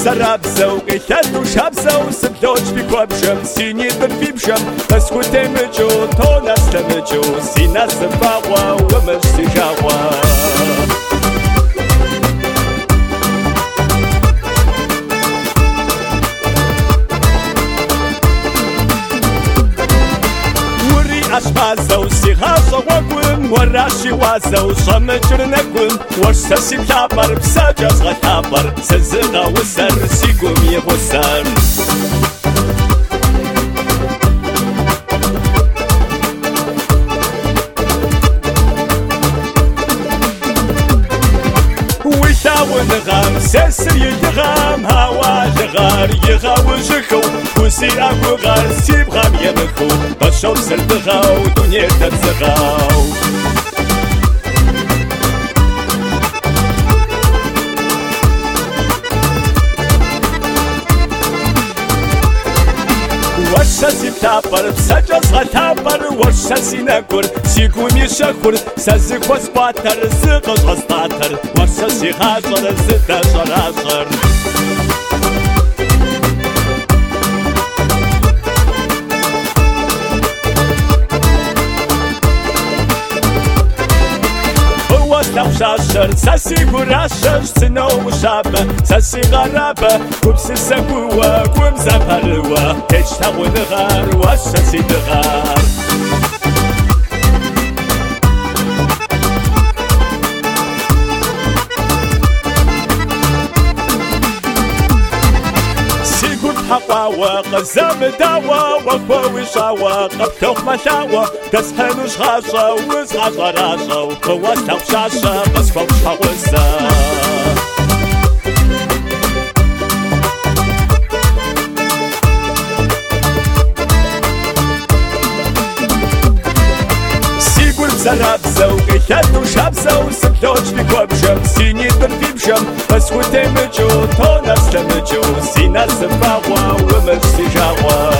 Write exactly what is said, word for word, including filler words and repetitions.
سرابزو قيتلو شابزو سبلوج في كوبشم سيني برفي بشم بس كنت مجو تو ناس تمجو سينا سفاوة ومش سجاوة أشبازو سيغازو وقوم وراشي وازو صمجر نقوم ورسسي بلابر بساجز غتابر سزغا وسر سيقوم يغسر ويثاون غام سسر يدغام هوا لغار يغاوجكو وسي أكو غار سيب غام يمكو بشو سردغاو دنيا تبزغاو ورشسي بتابر بسجز غتابر ورشسي نقر سيقومي شكر سزك وسباتر زغز غزطاتر ورشسي غاجر زد جراجر شاشر ساسي قراشر سنو وشابة ساسي غرابة كوبس السبوة كوم زبروة تشتغو نغار وشاسي نغار حقاوة قزام داوة وخوي شاوة قبتوخ مشاوة تسحنوش غاشة وزغاش غراشة وقوات وشاشة بس فوق حوزة سرابزو قيتلو شابزو سبلوج في كوبشم سيني برفي بشم بس كنت مجو تو ناس تمجو سينا سفاوة ومش سجاوة